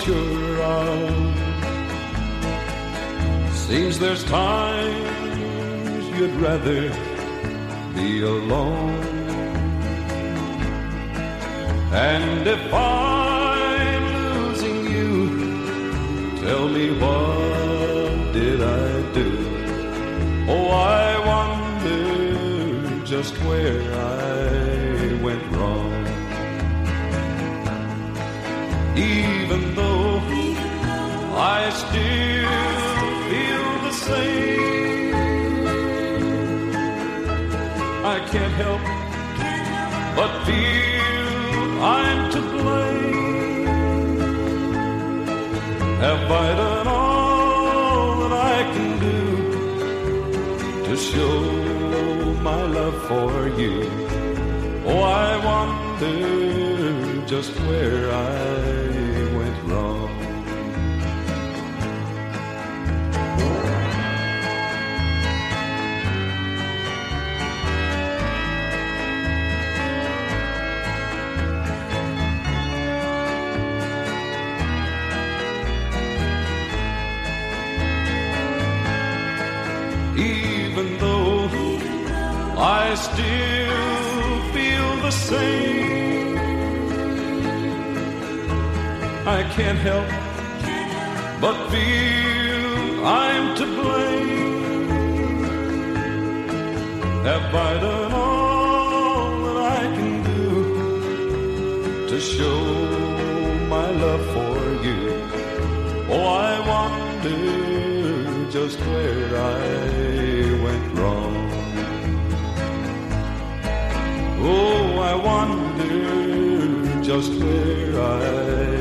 sure of. Seems there's times you'd rather be alone. And if I'm losing you, tell me what did I do? Oh, I wonder just where I went wrong. Even though I still feel the same, I can't help but feel I'm to blame. Have I done all that I can do to show my love for you? Oh, I wonder just where I went wrong. Even though I still feel the same, I can't help but feel I'm to blame. Have I done all that I can do to show my love for you? Oh, I wonder just where I went wrong. Oh, I wonder just where I